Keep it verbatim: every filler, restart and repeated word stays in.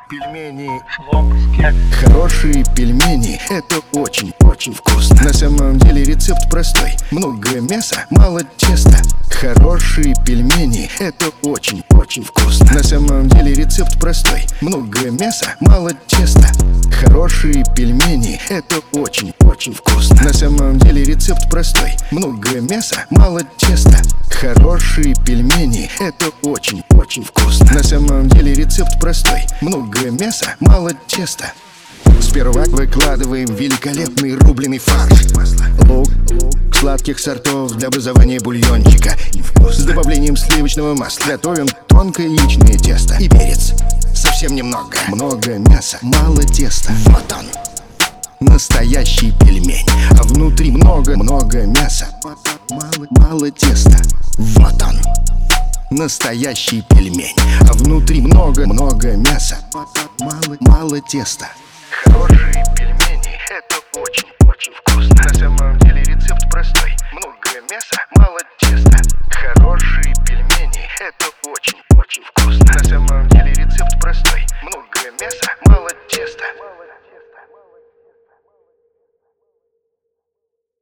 Пельмени Хорошие пельмени — это очень-очень вкусно. На самом деле рецепт простой: много мяса, мало теста. Хорошие пельмени — это очень-очень вкусно. На самом деле рецепт простой: много мяса, мало теста. Хорошие пельмени — это очень-очень вкусно. На самом деле рецепт простой: много мяса, мало теста. Хорошие пельмени — это очень-очень вкусно. На самом деле рецепт простой: много мяса, мало теста. Сперва выкладываем великолепный рубленый фарш, лук, сладких сортов для образования бульончика с добавлением сливочного масла. Готовим тонкое яичное тесто и перец. Совсем немного. Много мяса, мало теста. Вот он, настоящий пельмень. А внутри много-много мяса, мало, мало теста. Вот он, настоящий пельмень. А внутри много-много мяса, мало, мало теста. Хорошие пельмени — это очень-очень вкусно. На самом деле рецепт простой: